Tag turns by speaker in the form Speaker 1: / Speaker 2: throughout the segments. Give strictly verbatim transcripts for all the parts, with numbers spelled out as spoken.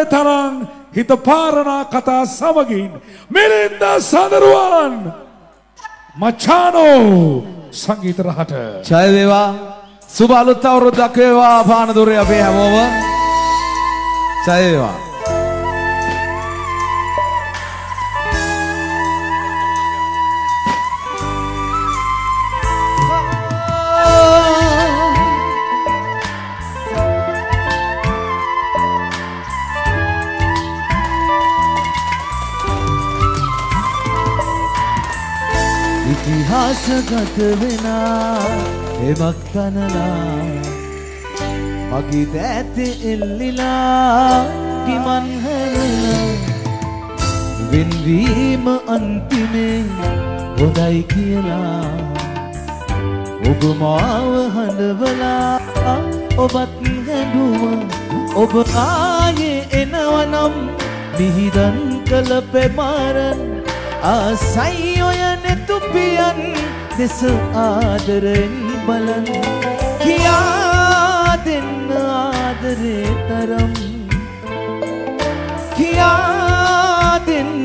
Speaker 1: තරම් හිත පාරනා කතා සමගින් මිලින්ද සඳරුවන් මචානෝ සංගීත රහට
Speaker 2: ජය වේවා සුබ අලුත් අවුරුද්දක් වේවා පානදුරේ අපේ හැමෝම ජය වේවා
Speaker 3: ඉතිහාසගත වෙනා එමක් තනලා මගේ දෑතේ එල්ලිලා කිමන් හැරලා වෙන්වීම අන්තිමේ හොඳයි කියලා ඔබ මාව හඬවලා ඔබත් හැඬුවා ඔබ ආයේ එනවනම් මිහිදන් කළ පෙමාරන් ආසයි ඔය නෙතුපියන් දෙස ආදරෙන් බලන් කියා දෙන්න ආදරේ තරම් කියා දෙන්න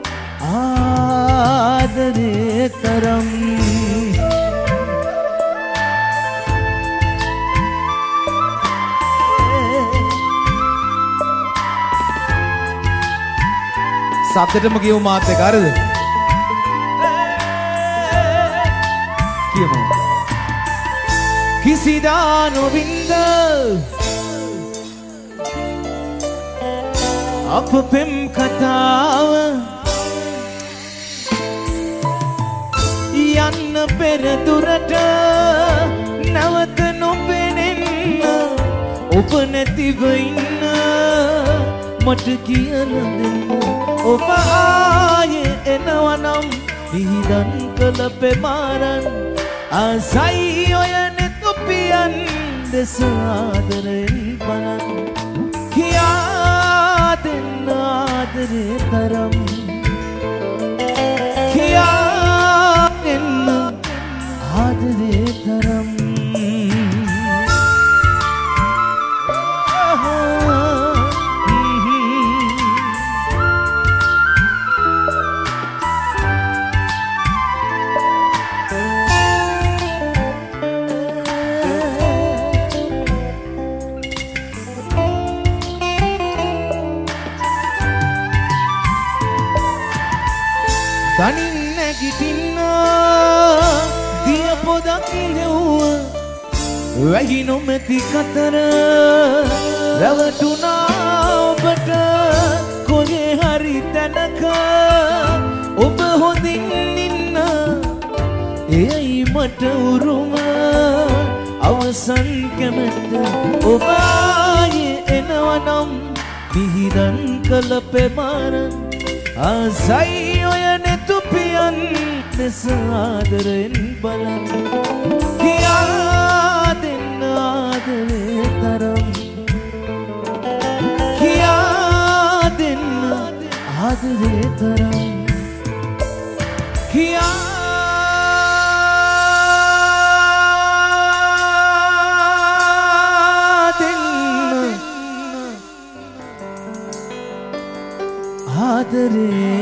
Speaker 3: ආදරේ තරම්
Speaker 2: සබ්දෙටම කියමු මාත් එක්ක හරිද? කියමු.
Speaker 3: කිසිදා නොවින්ද අප පෙම් කතාව යන්න පෙර දුරට නැවත නොපෙනෙන්න ඔබ නැතිව ඉන්න මට කියලා දෙන්න ඔබ ආයේ එනවනම් විහිදන් කළ පෙමාරන් ආසයි ඔය නෙතුපියන් දෙස ආදරෙන් බලන් කියා දෙන්න ආදරේ තරම් කියා දෙන්න ආදරේ තරම් තනින් නැගිටින්න දිය පොදක් නෙවුව වැහි නොමැති කතර රැවටුණා ඔබට කොහේ හරි තැනක ඔබ හොඳින් ඉන්න එයයි මට උරුම අවසන් කැමැත්ත ඔබ ආයේ එනවනම් විහිදන් කළ පෙමාරන් ආසයි ඔය නෙතුපියන් දෙස ආදරෙන් බලන් කියා දෙන්න ආදරේ තරම් කියා දෙන්න ආදරේ තරම් කියා දෙන්න ආදරේ